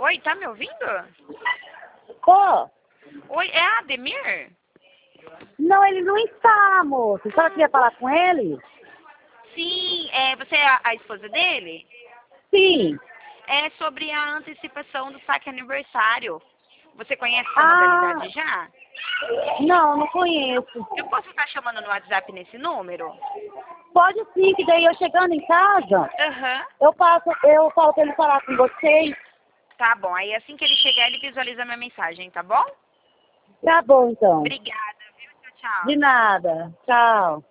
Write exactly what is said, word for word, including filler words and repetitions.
Oi, tá me ouvindo? Pô, Oi, é a Ademir? não, ele não está, moço. A senhora queria falar com ele? Sim, é, você é a, a esposa dele? Sim. É sobre a antecipação do saque aniversário. Você conhece essa Ah, modalidade já? não, não conheço. Eu posso estar chamando no WhatsApp nesse número? Pode sim, que daí eu chegando em casa, Aham. eu passo, eu falo pra ele falar com vocês. Tá bom, aí assim que ele chegar, ele visualiza a minha mensagem, tá bom? Tá bom, então. Obrigada, viu? Tchau, tchau. De nada. Tchau.